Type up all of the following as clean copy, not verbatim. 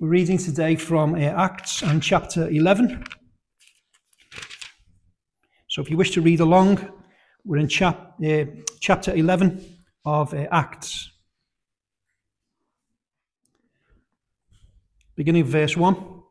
We're reading today from Acts and chapter 11. So if you wish to read along, we're in chapter 11 of Acts. Beginning of verse 1.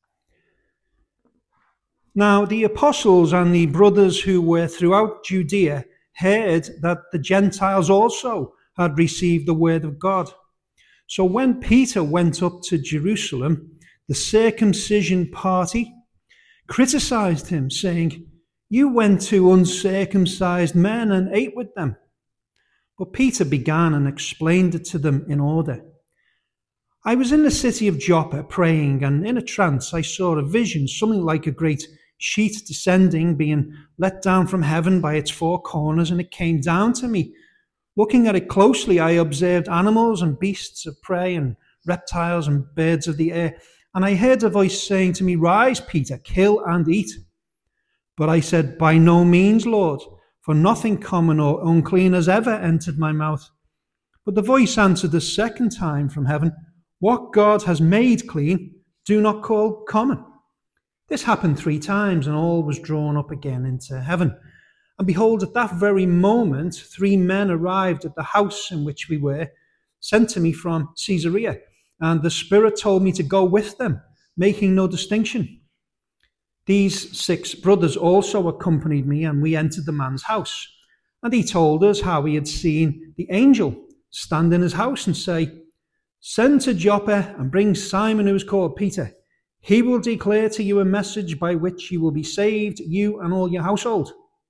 Now the apostles and the brothers who were throughout Judea heard that the Gentiles also had received the word of God. So when Peter went up to Jerusalem, the circumcision party criticized him, saying, "You went to uncircumcised men and ate with them." But Peter began and explained it to them in order. "I was in the city of Joppa praying, and in a trance I saw a vision, something like a great sheet descending, being let down from heaven by its four corners, and it came down to me. Looking at it closely, I observed animals and beasts of prey and reptiles and birds of the air. And I heard a voice saying to me, 'Rise, Peter, kill and eat.' But I said, 'By no means, Lord, for nothing common or unclean has ever entered my mouth.' But the voice answered the second time from heaven, 'What God has made clean, do not call common.' This happened 3 times, and all was drawn up again into heaven. And behold, at that very moment, 3 men arrived at the house in which we were, sent to me from Caesarea. And the Spirit told me to go with them, making no distinction. These 6 brothers also accompanied me, and we entered the man's house. And he told us how he had seen the angel stand in his house and say, 'Send to Joppa and bring Simon, who is called Peter. He will declare to you a message by which you will be saved, you and all your household.'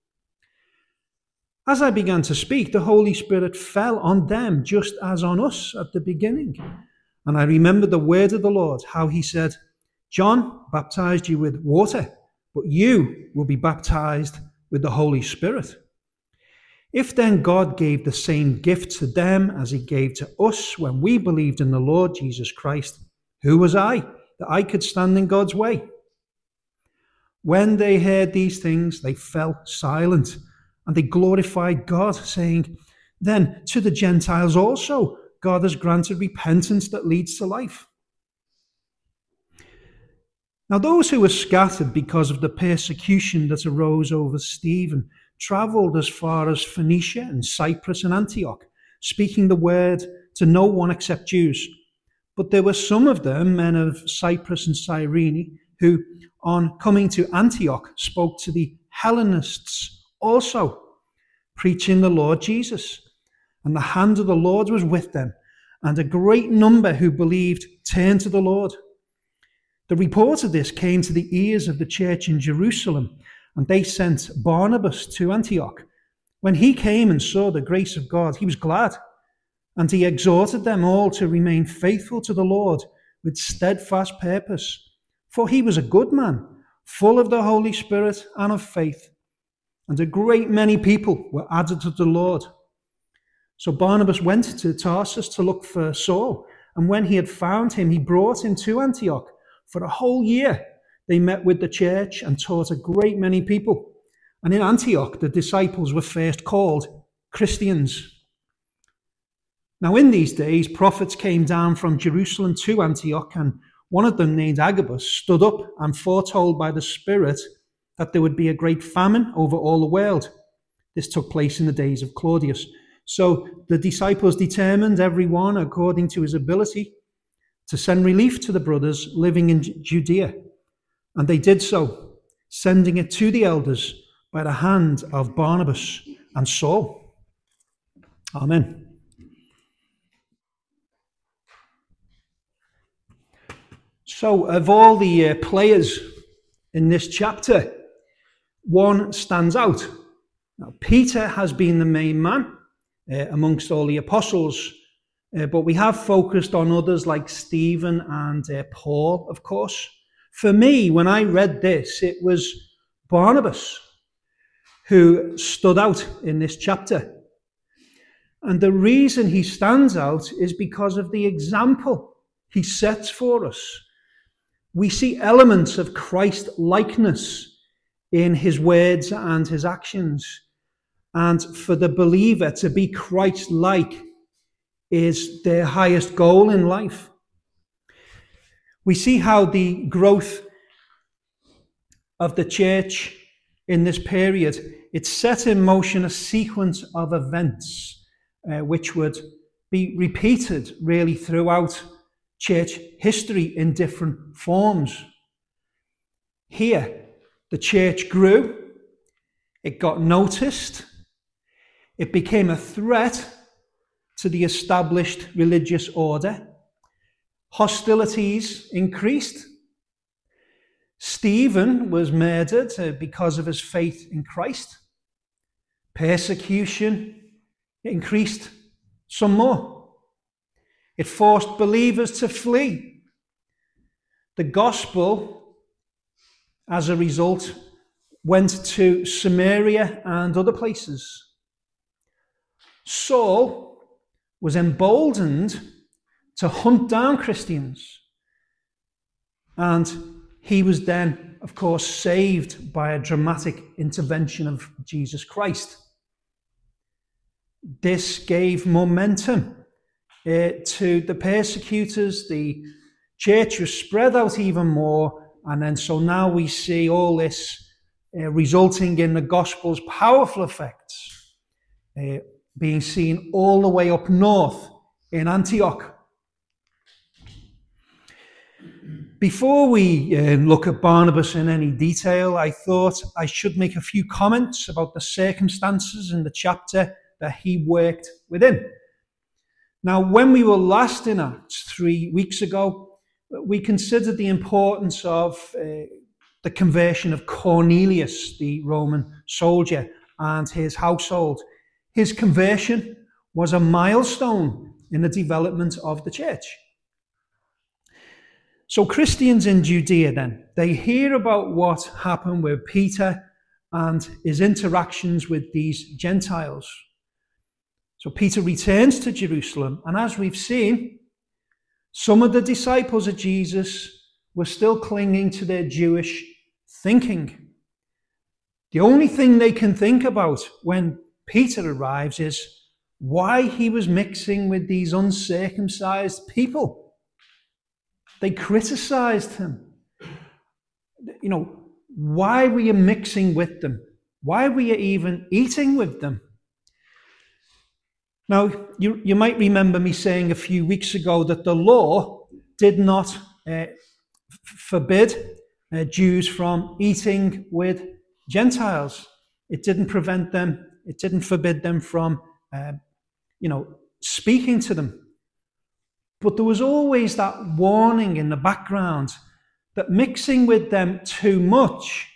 As I began to speak, the Holy Spirit fell on them just as on us at the beginning. And I remembered the word of the Lord, how he said, 'John baptized you with water, but you will be baptized with the Holy Spirit.' If then God gave the same gift to them as he gave to us when we believed in the Lord Jesus Christ, who was I that I could stand in God's way?" When they heard these things, they fell silent, and they glorified God, saying, "Then to the Gentiles also God has granted repentance that leads to life." Now those who were scattered because of the persecution that arose over Stephen travelled as far as Phoenicia and Cyprus and Antioch, speaking the word to no one except Jews. But there were some of them, men of Cyprus and Cyrene, who, on coming to Antioch, spoke to the Hellenists also, preaching the Lord Jesus. And the hand of the Lord was with them, and a great number who believed turned to the Lord. The report of this came to the ears of the church in Jerusalem, and they sent Barnabas to Antioch. When he came and saw the grace of God, he was glad, and he exhorted them all to remain faithful to the Lord with steadfast purpose. For he was a good man, full of the Holy Spirit and of faith. And a great many people were added to the Lord. So Barnabas went to Tarsus to look for Saul, and when he had found him, he brought him to Antioch. For a whole year they met with the church and taught a great many people. And in Antioch the disciples were first called Christians. Now in these days prophets came down from Jerusalem to Antioch, and one of them, named Agabus, stood up and foretold by the Spirit that there would be a great famine over all the world. This took place in the days of Claudius. So the disciples determined, every one according to his ability, to send relief to the brothers living in Judea. And they did so, sending it to the elders by the hand of Barnabas and Saul. Amen. So of all the players in this chapter, one stands out. Now, Peter has been the main man amongst all the apostles, but we have focused on others like Stephen and Paul, of course. For me, when I read this, it was Barnabas who stood out in this chapter. And the reason he stands out is because of the example he sets for us. We see elements of Christ-likeness in his words and his actions. And for the believer to be Christ-like is their highest goal in life. We see how the growth of the church in this period, it set in motion a sequence of events which would be repeated really throughout church history in different forms. Here, the church grew, it got noticed, it became a threat to the established religious order, hostilities increased, Stephen was murdered because of his faith in Christ, persecution increased some more, it forced believers to flee. The gospel, as a result, went to Samaria and other places. Saul was emboldened to hunt down Christians, and he was then, of course, saved by a dramatic intervention of Jesus Christ. This gave momentum to the persecutors. The church was spread out even more, and then so now we see all this resulting in the gospel's powerful effects being seen all the way up north in Antioch. Before we look at Barnabas in any detail, I thought I should make a few comments about the circumstances in the chapter that he worked within. Now, when we were last in Acts 3 weeks ago, we considered the importance of the conversion of Cornelius, the Roman soldier, and his household. His conversion was a milestone in the development of the church. So Christians in Judea then, they hear about what happened with Peter and his interactions with these Gentiles. So Peter returns to Jerusalem, and as we've seen, some of the disciples of Jesus were still clinging to their Jewish thinking. The only thing they can think about when Peter arrives is why he was mixing with these uncircumcised people. They criticized him. Why were you mixing with them? Why were you even eating with them? Now, you might remember me saying a few weeks ago that the law did not forbid Jews from eating with Gentiles. It didn't prevent them, it didn't forbid them from, speaking to them. But there was always that warning in the background that mixing with them too much,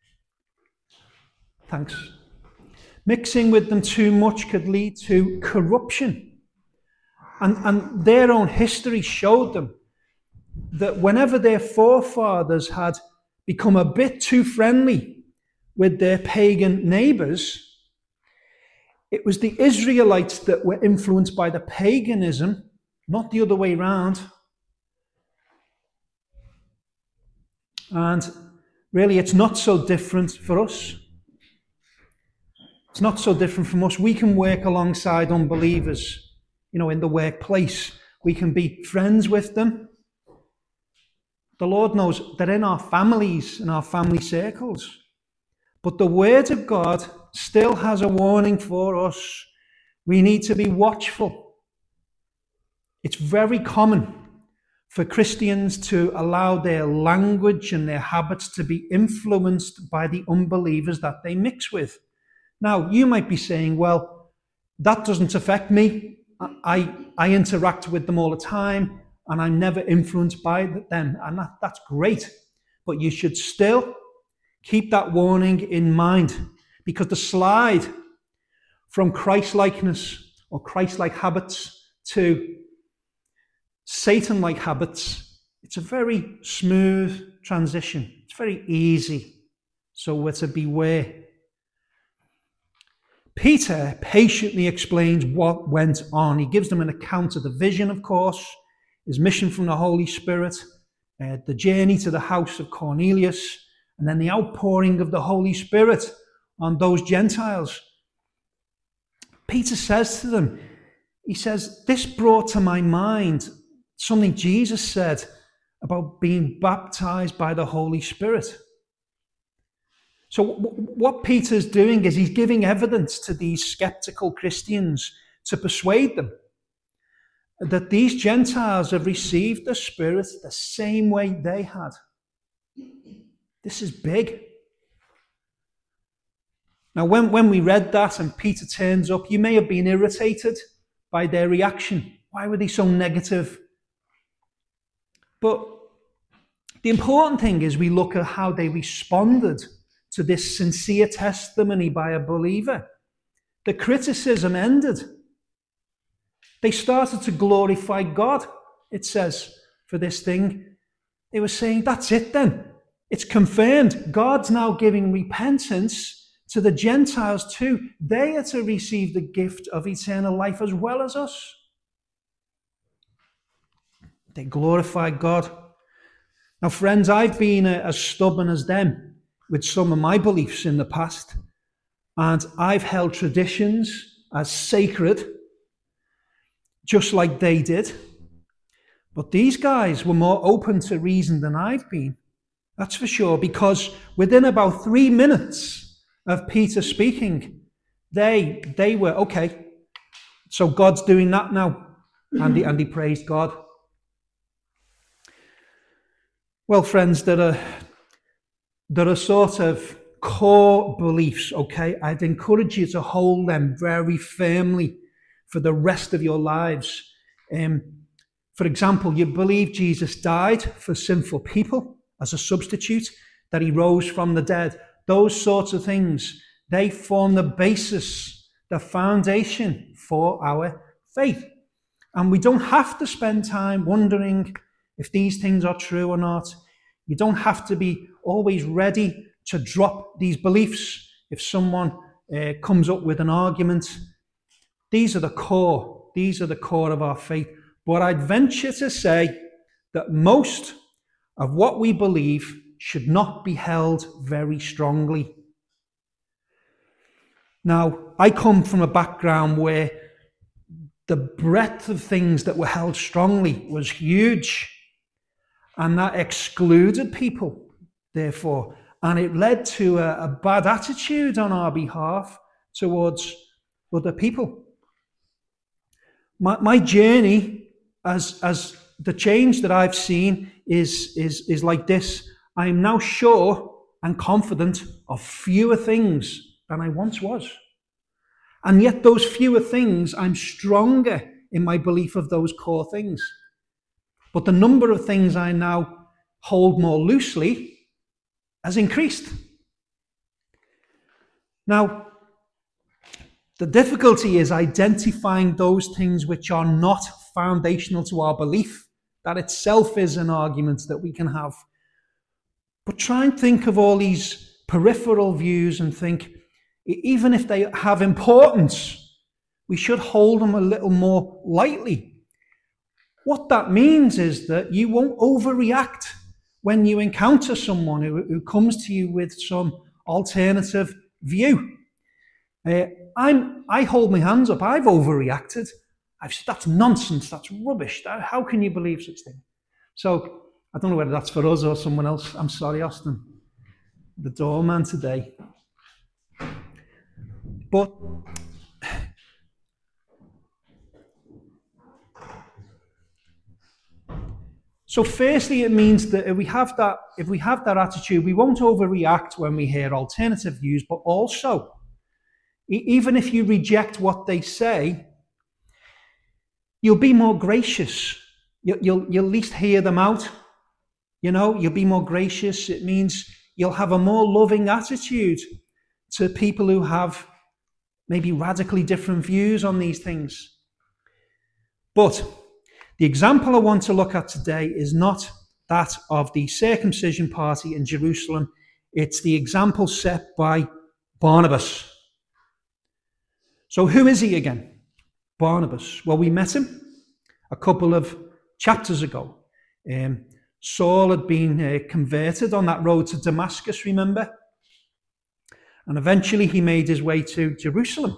mixing with them too much could lead to corruption. And their own history showed them that whenever their forefathers had become a bit too friendly with their pagan neighbours, it was the Israelites that were influenced by the paganism, not the other way around. And really, it's not so different for us. It's not so different from us. We can work alongside unbelievers, in the workplace. We can be friends with them. The Lord knows they're in our families, in our family circles. But the Word of God still has a warning for us. We need to be watchful. It's very common for Christians to allow their language and their habits to be influenced by the unbelievers that they mix with. Now, you might be saying, well, that doesn't affect me. I interact with them all the time, and I'm never influenced by them. And that's great. But you should still keep that warning in mind, because the slide from Christ-likeness or Christ-like habits to Satan-like habits, it's a very smooth transition. It's very easy. So we're to beware. Peter patiently explains what went on. He gives them an account of the vision, of course, his mission from the Holy Spirit, the journey to the house of Cornelius, and then the outpouring of the Holy Spirit on those Gentiles. Peter says to them, he says, this brought to my mind something Jesus said about being baptized by the Holy Spirit. So what Peter's doing is he's giving evidence to these skeptical Christians to persuade them that these Gentiles have received the Spirit the same way they had. This is big. Now, when we read that and Peter turns up, you may have been irritated by their reaction. Why were they so negative? But the important thing is we look at how they responded to this sincere testimony by a believer. The criticism ended. They started to glorify God, it says, for this thing. They were saying, that's it then. It's confirmed. God's now giving repentance to the Gentiles too. They are to receive the gift of eternal life as well as us. They glorify God. Now, friends, I've been as stubborn as them with some of my beliefs in the past, and I've held traditions as sacred, just like they did. But these guys were more open to reason than I've been. That's for sure, because within about 3 minutes of Peter speaking, they were, okay, so God's doing that now. And he praised God. Well, friends, there are sort of core beliefs, okay? I'd encourage you to hold them very firmly for the rest of your lives. For example, you believe Jesus died for sinful people as a substitute, that he rose from the dead. Those sorts of things, they form the basis, the foundation for our faith. And we don't have to spend time wondering if these things are true or not. You don't have to be always ready to drop these beliefs if someone comes up with an argument. These are the core. These are the core of our faith. But I'd venture to say that most of what we believe should not be held very strongly. Now, I come from a background where the breadth of things that were held strongly was huge, and that excluded people, therefore, and it led to a bad attitude on our behalf towards other people. My journey as the change that I've seen is like this. I am now sure and confident of fewer things than I once was. And yet those fewer things, I'm stronger in my belief of those core things. But the number of things I now hold more loosely has increased. Now, the difficulty is identifying those things which are not foundational to our belief. That itself is an argument that we can have. But try and think of all these peripheral views and think, even if they have importance, we should hold them a little more lightly. What that means is that you won't overreact when you encounter someone who comes to you with some alternative view. I hold my hands up. I've overreacted. I've said, that's nonsense. That's rubbish. How can you believe such thing? So I don't know whether that's for us or someone else. I'm sorry, Austin, the doorman today. But so firstly, it means that if we have that attitude, we won't overreact when we hear alternative views, but also, even if you reject what they say, you'll be more gracious. You'll at least hear them out. You'll be more gracious. It means you'll have a more loving attitude to people who have maybe radically different views on these things. But the example I want to look at today is not that of the circumcision party in Jerusalem. It's the example set by Barnabas. So who is he again? Barnabas. Well, we met him a couple of chapters ago. Saul had been converted on that road to Damascus, remember? And eventually he made his way to Jerusalem.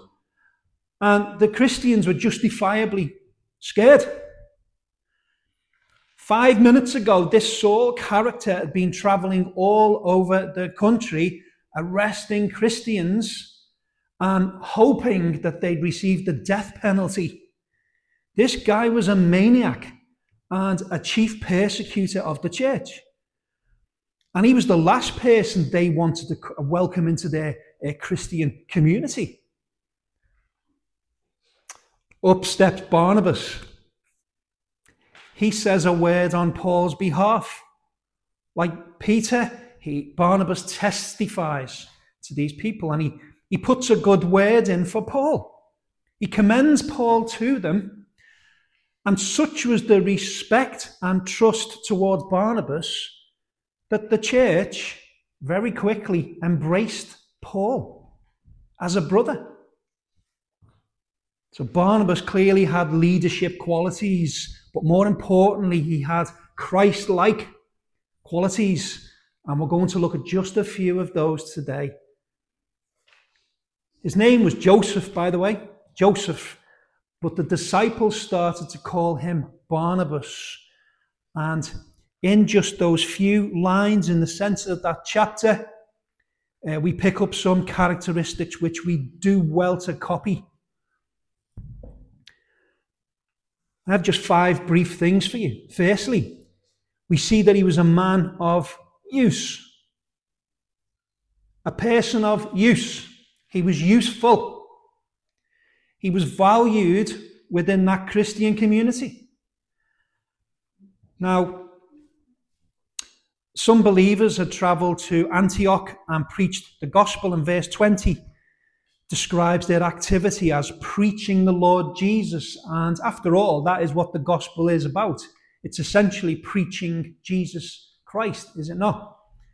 And the Christians were justifiably scared. 5 minutes ago, this Saul character had been traveling all over the country, arresting Christians and hoping that they'd receive the death penalty. This guy was a maniac and a chief persecutor of the church. And he was the last person they wanted to welcome into their Christian community. Up steps Barnabas. He says a word on Paul's behalf. Like Peter, Barnabas testifies to these people, and he puts a good word in for Paul. He commends Paul to them, and such was the respect and trust towards Barnabas that the church very quickly embraced Paul as a brother. So Barnabas clearly had leadership qualities, but more importantly, he had Christ-like qualities. And we're going to look at just a few of those today. His name was Joseph, by the way, Joseph. But the disciples started to call him Barnabas. And in just those few lines in the center of that chapter, we pick up some characteristics which we do well to copy. I have just 5 brief things for you. Firstly, we see that he was a man of use. A person of use. He was useful. He was valued within that Christian community. Now, some believers had travelled to Antioch and preached the gospel, and verse 20 describes their activity as preaching the Lord Jesus. And after all, that is what the gospel is about. It's essentially preaching Jesus Christ, is it not?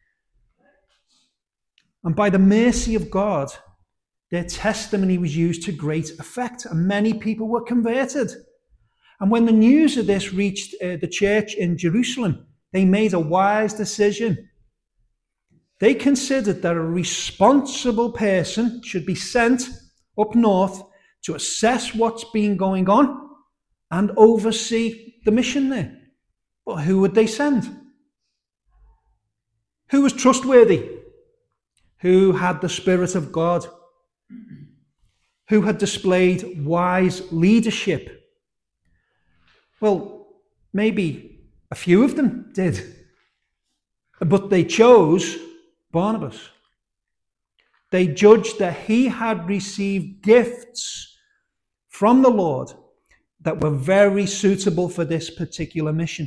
And by the mercy of God, their testimony was used to great effect, and many people were converted. And when the news of this reached the church in Jerusalem, they made a wise decision. They considered that a responsible person should be sent up north to assess what's been going on and oversee the mission there. But who would they send? Who was trustworthy? Who had the Spirit of God? Who had displayed wise leadership? Well, maybe a few of them did. But they chose Barnabas. They judged that he had received gifts from the Lord that were very suitable for this particular mission.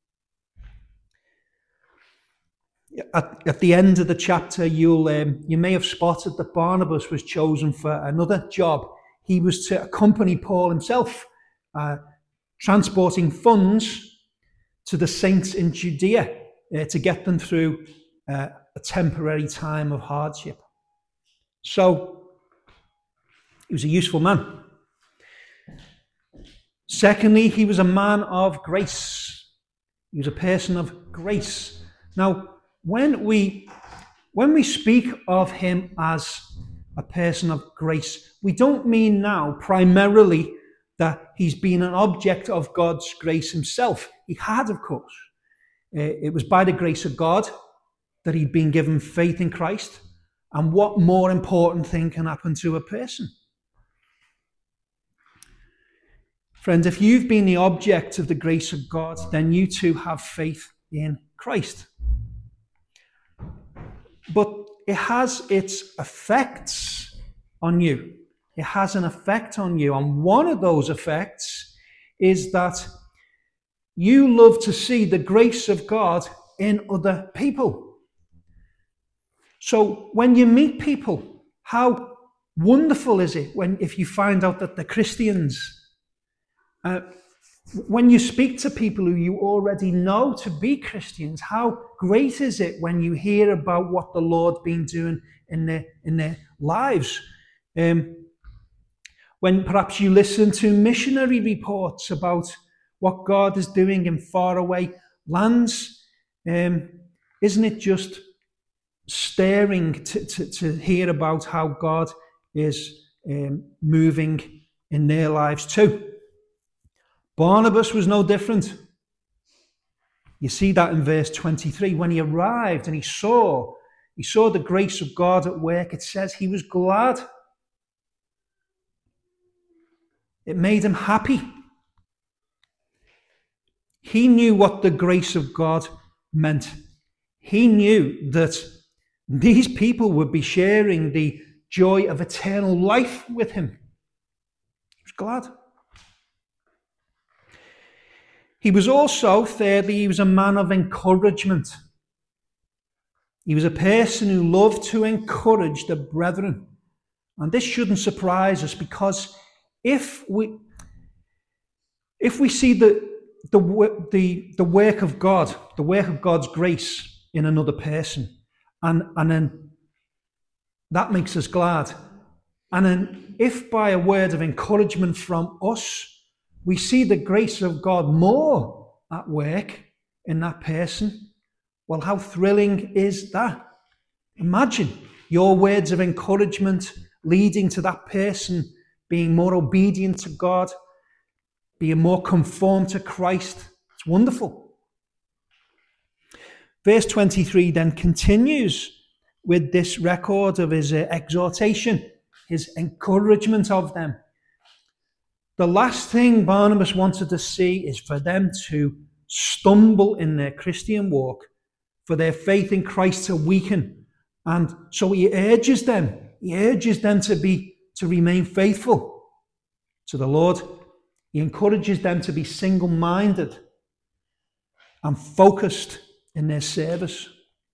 At the end of the chapter, you may have spotted that Barnabas was chosen for another job. He was to accompany Paul himself, transporting funds to the saints in Judea to get them through a temporary time of hardship. So, he was a useful man. Secondly, he was a man of grace. He was a person of grace. Now, when we speak of him as a person of grace, we don't mean now primarily that he's been an object of God's grace himself. He had, of course. It was by the grace of God that he'd been given faith in Christ. And what more important thing can happen to a person? Friends, if you've been the object of the grace of God, then you too have faith in Christ. But it has its effects on you. It has an effect on you. And one of those effects is that you love to see the grace of God in other people. So when you meet people, how wonderful is it if you find out that they're Christians? When you speak to people who you already know to be Christians, how great is it when you hear about what the Lord's been doing in their lives? When perhaps you listen to missionary reports about what God is doing in faraway lands, isn't it just stirring to hear about how God is moving in their lives too? Barnabas was no different. You see that in verse 23. When he arrived and he saw the grace of God at work, it says he was glad. It made him happy. He knew what the grace of God meant. He knew that these people would be sharing the joy of eternal life with him. He was glad. He was also, thirdly, he was a man of encouragement. He was a person who loved to encourage the brethren. And this shouldn't surprise us, because if we see the work of God, the work of God's grace in another person, and then that makes us glad. And then if by a word of encouragement from us, we see the grace of God more at work in that person, well, how thrilling is that? Imagine your words of encouragement leading to that person being more obedient to God, being more conformed to Christ. It's wonderful. Verse 23 then continues with this record of his exhortation, his encouragement of them. The last thing Barnabas wanted to see is for them to stumble in their Christian walk, for their faith in Christ to weaken. And so he urges them to remain faithful to the Lord. He encourages them to be single-minded and focused in their service.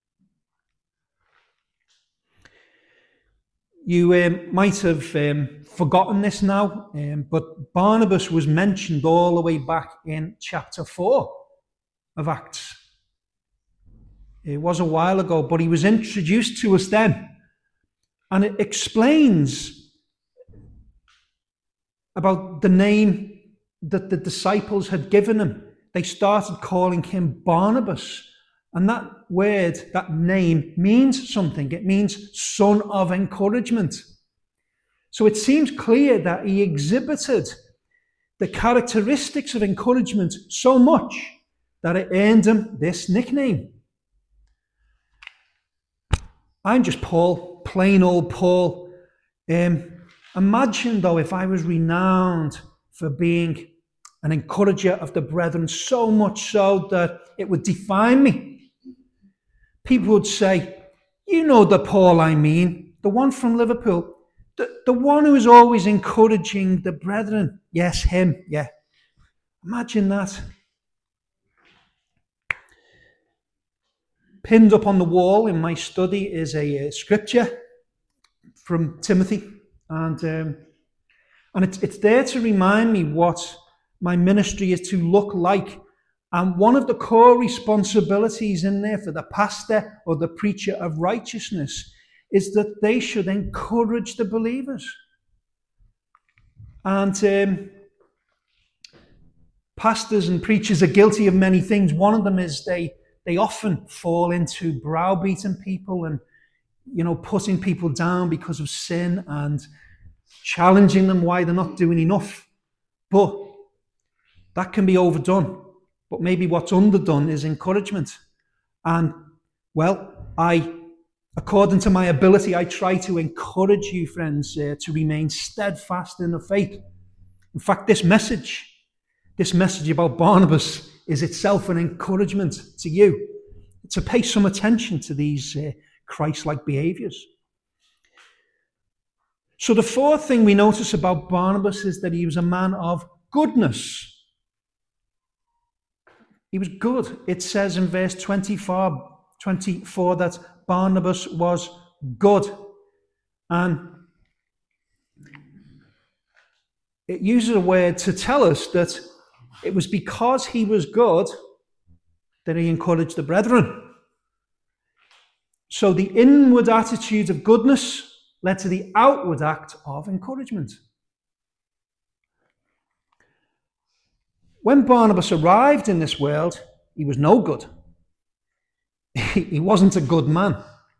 You might have forgotten this now, but Barnabas was mentioned all the way back in chapter 4 of Acts. It was a while ago, but he was introduced to us then. And it explains about the name that the disciples had given him. They started calling him Barnabas. And that word, that name, means something. It means son of encouragement. So it seems clear that he exhibited the characteristics of encouragement so much that it earned him this nickname. I'm just Paul, plain old Paul. Imagine, though, if I was renowned for being an encourager of the brethren, so much so that it would define me. People would say, you know the Paul I mean, the one from Liverpool, the one who is always encouraging the brethren. Yes, him, yeah. Imagine that. Pinned up on the wall in my study is a scripture from Timothy, and it's there to remind me what my ministry is to look like. And one of the core responsibilities in there for the pastor or the preacher of righteousness is that they should encourage the believers. And pastors and preachers are guilty of many things. One of them is they often fall into browbeating people and, putting people down because of sin and challenging them why they're not doing enough. But that can be overdone. But maybe what's underdone is encouragement. And, according to my ability, I try to encourage you, friends, to remain steadfast in the faith. In fact, this message about Barnabas is itself an encouragement to you to pay some attention to these Christ-like behaviours. So the fourth thing we notice about Barnabas is that he was a man of goodness. He was good. It says in verse 24 that Barnabas was good. And it uses a word to tell us that it was because he was good that he encouraged the brethren. So the inward attitude of goodness led to the outward act of encouragement. When Barnabas arrived in this world, he was no good. He wasn't a good man.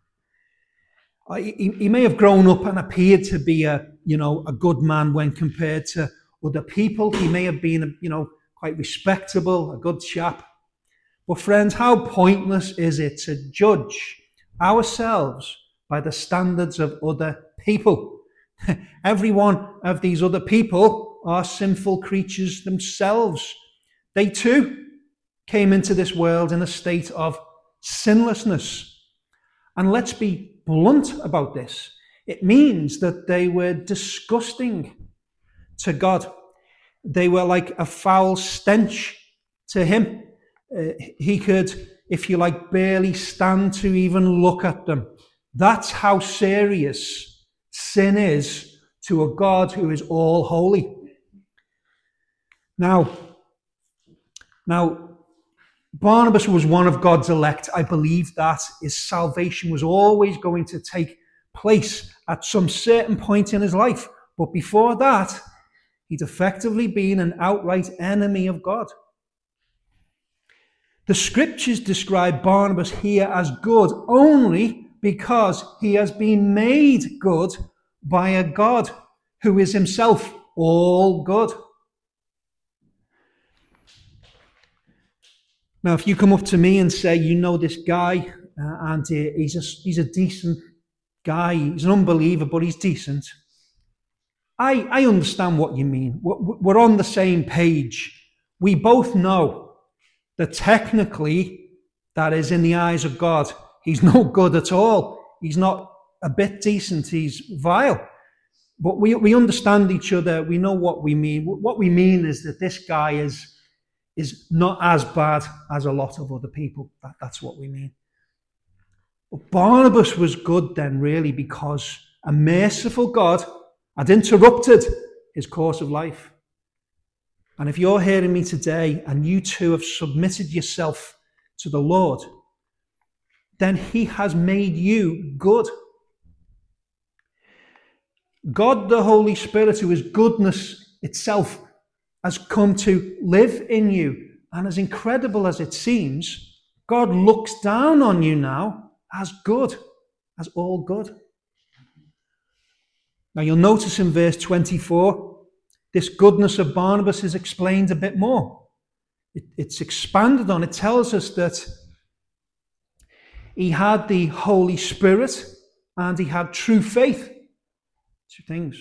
He may have grown up and appeared to be a good man when compared to other people. He may have been, quite respectable, a good chap. But friends, how pointless is it to judge ourselves by the standards of other people? Every one of these other people are sinful creatures themselves. They too came into this world in a state of sinlessness. And let's be blunt about this. It means that they were disgusting to God. They were like a foul stench to him. He could, if you like, barely stand to even look at them. That's how serious sin is to a God who is all holy. Now, Barnabas was one of God's elect. I believe that his salvation was always going to take place at some certain point in his life. But before that, he'd effectively been an outright enemy of God. The scriptures describe Barnabas here as good only because he has been made good by a God who is himself all good. Now, if you come up to me and say, you know this guy, and he's a decent guy, he's an unbeliever, but he's decent, I understand what you mean. We're on the same page. We both know that technically, that is, in the eyes of God, he's no good at all. He's not a bit decent, he's vile. But we understand each other, we know what we mean. What we mean is that this guy is not as bad as a lot of other people. That's what we mean. But Barnabas was good then, really, because a merciful God had interrupted his course of life. And if you're hearing me today and you too have submitted yourself to the Lord, then he has made you good. God, the Holy Spirit, who is goodness itself, has come to live in you. And as incredible as it seems, God looks down on you now as good, as all good. Now you'll notice in verse 24, this goodness of Barnabas is explained a bit more. It's expanded on. It tells us that he had the Holy Spirit and he had true faith. Two things.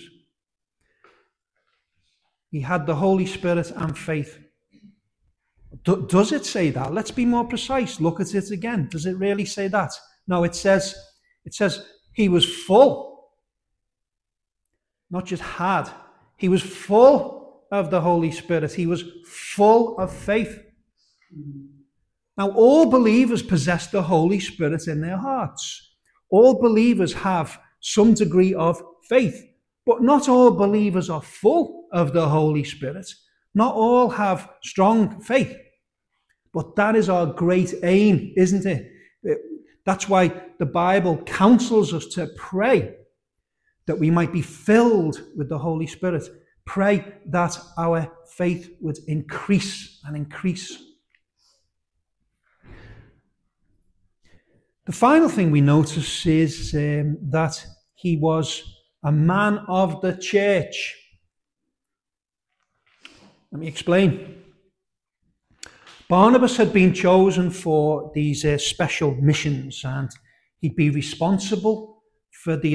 He had the Holy Spirit and faith. Does it say that? Let's be more precise. Look at it again. Does it really say that? No, it says he was full. Not just had. He was full of the Holy Spirit. He was full of faith. Now, all believers possess the Holy Spirit in their hearts. All believers have some degree of faith. But not all believers are full of the Holy Spirit. Not all have strong faith. But that is our great aim, isn't it? That's why the Bible counsels us to pray that we might be filled with the Holy Spirit. Pray that our faith would increase and increase. The final thing we notice is that he was a man of the church. Let me explain. Barnabas had been chosen for these special missions, and he'd been responsible for the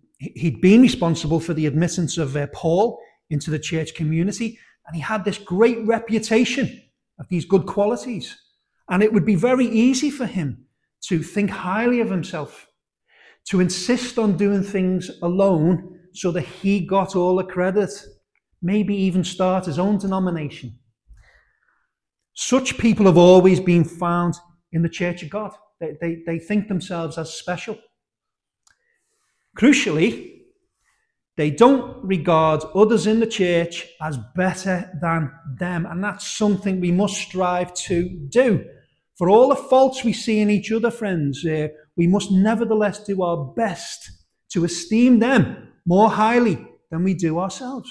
admittance of Paul into the church community, and he had this great reputation of these good qualities. And it would be very easy for him to think highly of himself, to insist on doing things alone so that he got all the credit, maybe even start his own denomination. Such people have always been found in the Church of God. They think themselves as special. Crucially, they don't regard others in the church as better than them. And that's something we must strive to do. For all the faults we see in each other, friends, we must nevertheless do our best to esteem them more highly than we do ourselves.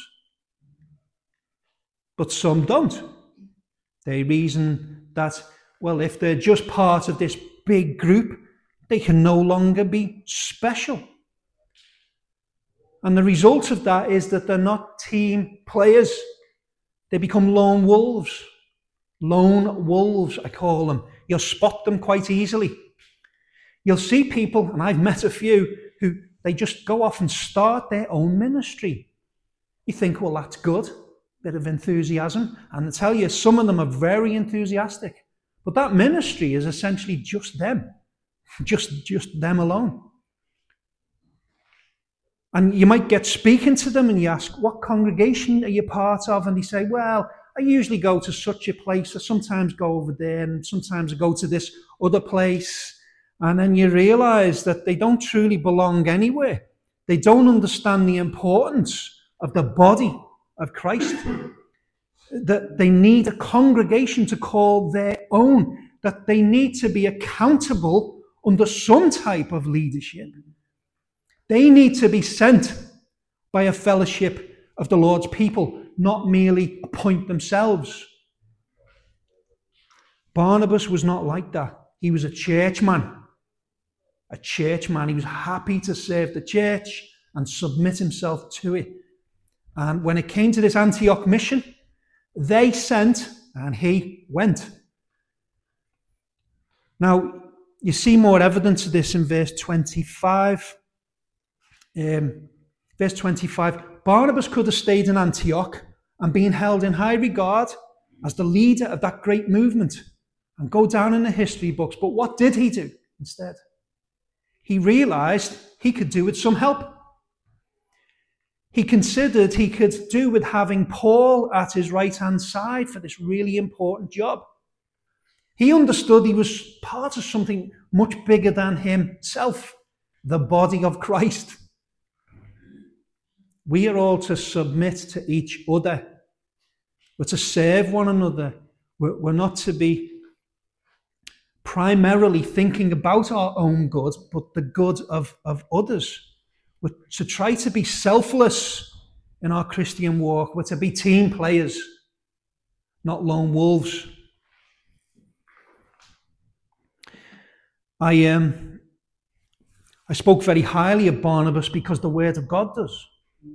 But some don't. They reason that, well, if they're just part of this big group, they can no longer be special. And the result of that is that they're not team players. They become lone wolves. Lone wolves, I call them. You'll spot them quite easily. You'll see people, and I've met a few, who they just go off and start their own ministry. You think, well, that's good. Bit of enthusiasm. And I tell you, some of them are very enthusiastic. But that ministry is essentially just them. Just them alone. And you might get speaking to them and you ask, what congregation are you part of? And they say, well, I usually go to such a place. I sometimes go over there and sometimes I go to this other place. And then you realize that they don't truly belong anywhere. They don't understand the importance of the body of Christ. That they need a congregation to call their own. That they need to be accountable under some type of leadership. They need to be sent by a fellowship of the Lord's people, not merely appoint themselves. Barnabas was not like that. He was a churchman. A churchman. He was happy to serve the church and submit himself to it. And when it came to this Antioch mission, they sent and he went. Now, you see more evidence of this in verse 25. Verse 25, Barnabas could have stayed in Antioch and been held in high regard as the leader of that great movement and go down in the history books. But what did he do instead? He realized he could do with some help. He considered he could do with having Paul at his right-hand side for this really important job. He understood he was part of something much bigger than himself, the body of Christ. We are all to submit to each other. We're to serve one another. We're not to be primarily thinking about our own good, but the good of others. We're to try to be selfless in our Christian walk. We're to be team players, not lone wolves. I spoke very highly of Barnabas because the Word of God does.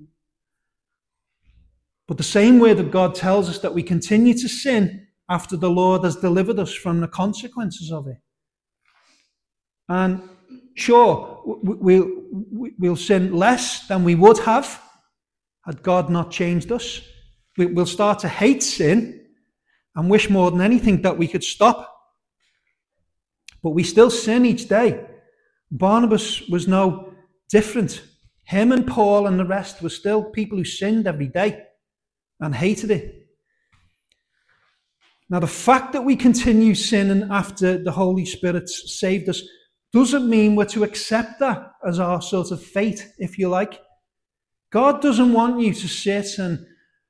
But the same Word of God tells us that we continue to sin after the Lord has delivered us from the consequences of it. And sure, we'll sin less than we would have had God not changed us. We'll start to hate sin and wish more than anything that we could stop. But we still sin each day. Barnabas was no different. Him and Paul and the rest were still people who sinned every day and hated it. Now, the fact that we continue sinning after the Holy Spirit saved us doesn't mean we're to accept that as our sort of fate, if you like. God doesn't want you to sit and,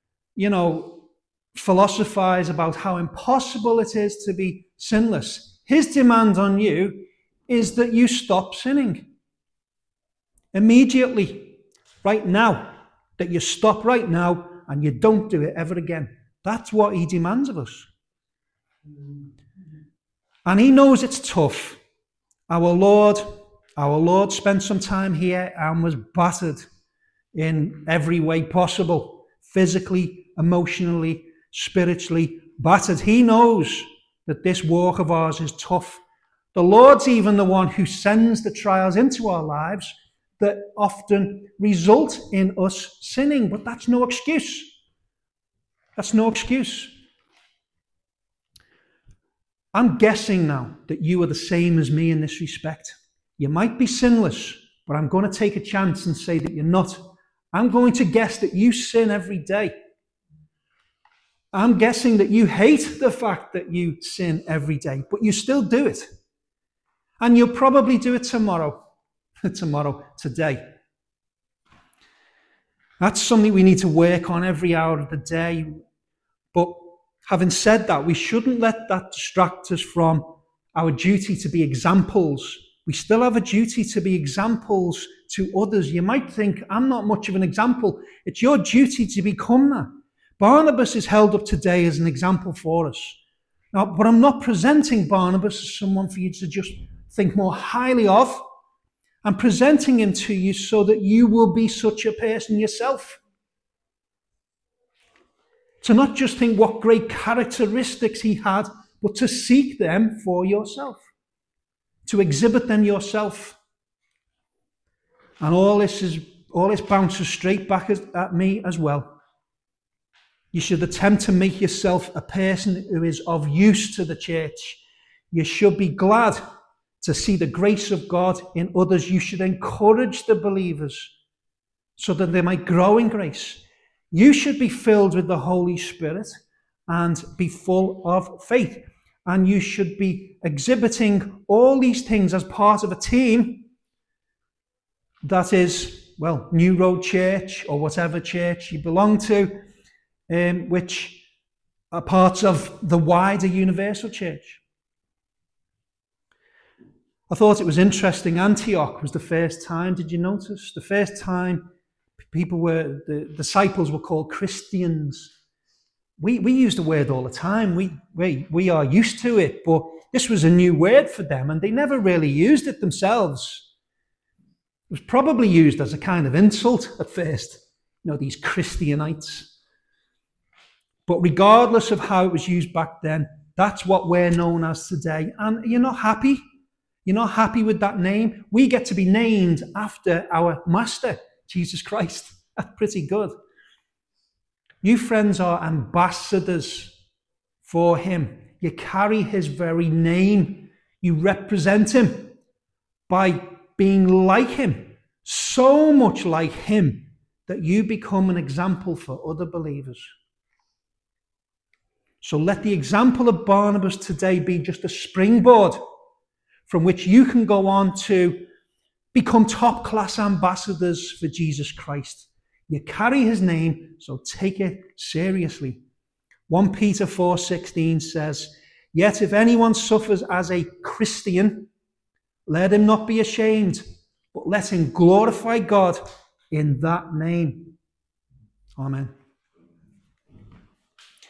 philosophize about how impossible it is to be sinless. His demand on you is that you stop sinning immediately, right now, that you stop right now and you don't do it ever again. That's what he demands of us. And he knows it's tough. Our Lord spent some time here and was battered in every way possible, physically, emotionally, spiritually battered. He knows that this walk of ours is tough. The Lord's even the one who sends the trials into our lives that often result in us sinning, but that's no excuse. That's no excuse. I'm guessing now that you are the same as me in this respect. You might be sinless, but I'm going to take a chance and say that you're not. I'm going to guess that you sin every day. I'm guessing that you hate the fact that you sin every day, but you still do it. And you'll probably do it tomorrow, today. That's something we need to work on every hour of the day. But having said that, we shouldn't let that distract us from our duty to be examples. We still have a duty to be examples to others. You might think, I'm not much of an example. It's your duty to become that. Barnabas is held up today as an example for us. Now, but I'm not presenting Barnabas as someone for you to just think more highly of. I'm presenting him to you so that you will be such a person yourself. To not just think what great characteristics he had, but to seek them for yourself, to exhibit them yourself. And all this bounces straight back at me as well. You should attempt to make yourself a person who is of use to the church. You should be glad to see the grace of God in others. You should encourage the believers so that they might grow in grace. You should be filled with the Holy Spirit and be full of faith. And you should be exhibiting all these things as part of a team that is, well, New Road Church or whatever church you belong to, which are parts of the wider universal church. I thought it was interesting. Antioch was the first time, did you notice? The first time the disciples were called Christians. We use the word all the time. We are used to it, but this was a new word for them, and they never really used it themselves. It was probably used as a kind of insult at first, these Christianites. But regardless of how it was used back then, that's what we're known as today. And you're not happy? You're not happy with that name? We get to be named after our Master, Jesus Christ. That's pretty good. You, friends, are ambassadors for him. You carry his very name. You represent him by being like him, so much like him that you become an example for other believers. So let the example of Barnabas today be just a springboard from which you can go on to become top-class ambassadors for Jesus Christ. You carry his name, so take it seriously. 1 Peter 4:16 says, "Yet if anyone suffers as a Christian, let him not be ashamed, but let him glorify God in that name." Amen.